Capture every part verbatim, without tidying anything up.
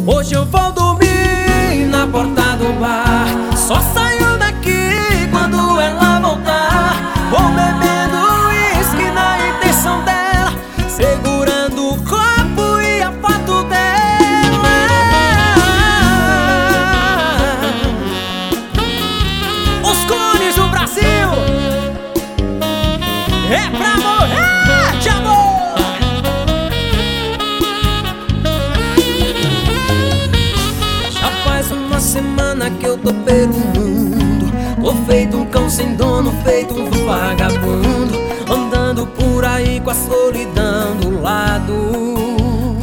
Hoje eu vou dormir na porta do bar. Só saio daqui quando ela voltar. Vou bebendo uísque na intenção dela, segurando o copo e a foto dela. Os cones do Brasil é pra morrer de amor. Já faz uma semana que eu tô pelo mundo. Tô feito um cão sem dono, feito um vagabundo, andando por aí com a solidão do lado.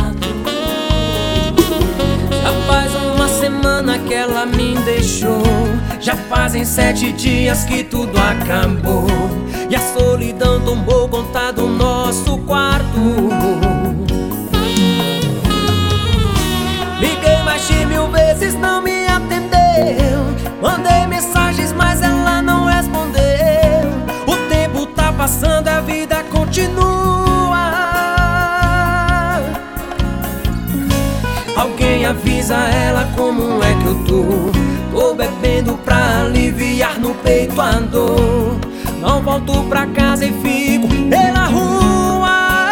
Já faz uma semana que ela me deixou. Já fazem sete dias que tudo acabou, e a solidão tomou conta do nosso quarto. Liguei mais de mil vezes, não me atendeu. Mandei mensagens, mas ela não respondeu. O tempo tá passando, a vida continua. Alguém avisa ela como é que eu tô. Tô bebendo pra aliviar no peito a dor. Não volto pra casa e fico pela rua.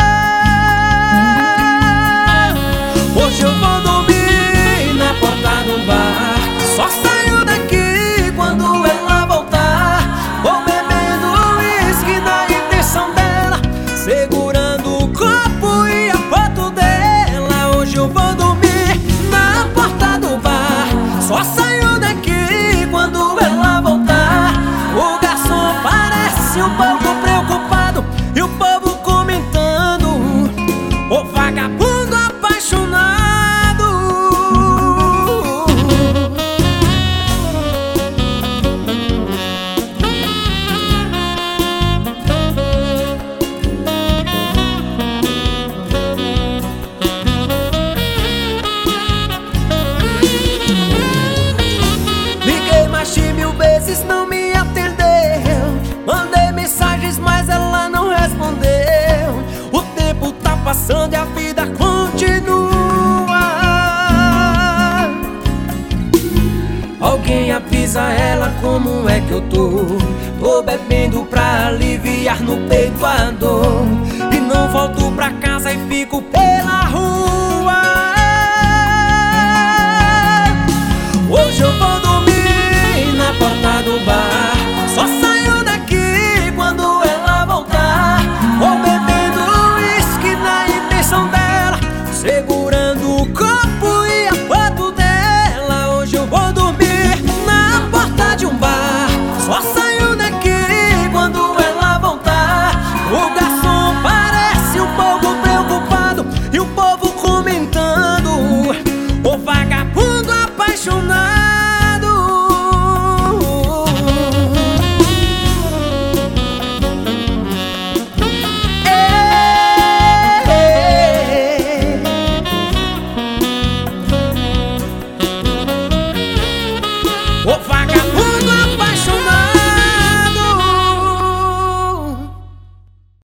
Hoje eu vou dormir na porta do bar. Só saio daqui quando ela voltar. Vou bebendo uísque na intenção dela, segurando o copo e a foto dela. Hoje eu vou dormir na porta do bar. Só saio daqui quando ela voltar. O garçom parece um pouco preocupado e o povo comentando: o vagabundo apaixonado. Liguei mais de mil vezes, não me atendeu. Mandei mensagens, mas ela não respondeu. O tempo tá passando e a vida continua. Alguém avisa ela como é que eu tô. Tô bebendo pra aliviar no peito a dor, e não volto pra casa e fico pela rua.